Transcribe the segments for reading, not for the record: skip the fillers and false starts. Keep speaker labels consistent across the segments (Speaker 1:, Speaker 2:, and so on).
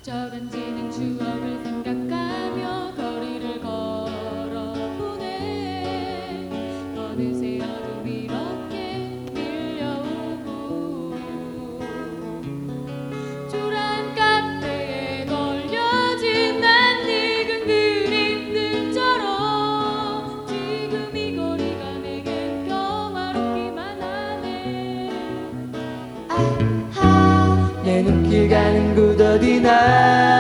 Speaker 1: 스쳐간지는 추억을 생각하며 거리를 걸어보네. 어느새 어둠이 이렇게 밀려오고 초라한 카페에 걸려진 낯익은 그림들처럼 지금 이 거리가 내겐 평화롭기만 하네.
Speaker 2: 아하, 내 눈길 가는 곳 어디나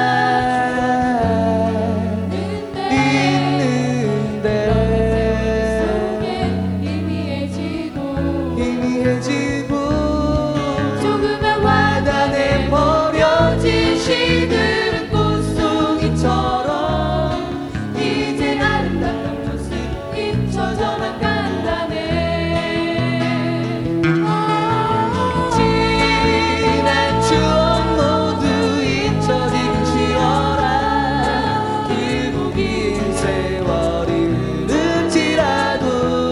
Speaker 2: 희미해지고
Speaker 1: 조금의
Speaker 2: 화단에 버려진 시들은 꽃송이처럼
Speaker 1: 이젠 아름답던 모습 잊혀져만 간다네.
Speaker 2: 지난 추억 모두 잊혀지긴 쉬어라. 길고 긴 세월이 흐를지라도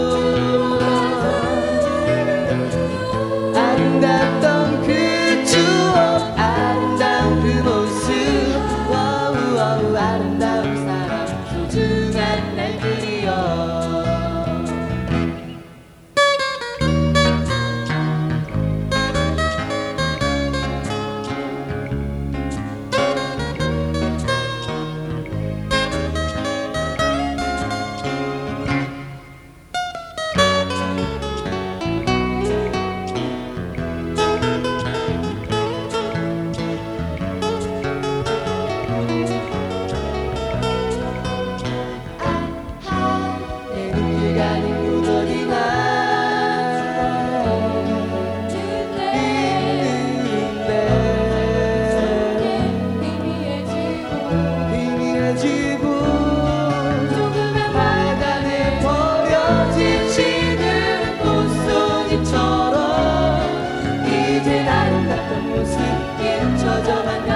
Speaker 2: 아름답던 그 추억, 아름다운 그 모습, 와우 와우, 아름다운 사람, 소중한 날들이여. 내 눈길 가는 곳 어디나 희미해지고
Speaker 1: 조금의
Speaker 2: 화단에 버려진 시들 꽃송이처럼
Speaker 1: 이젠 아름답던 모습 잊혀져만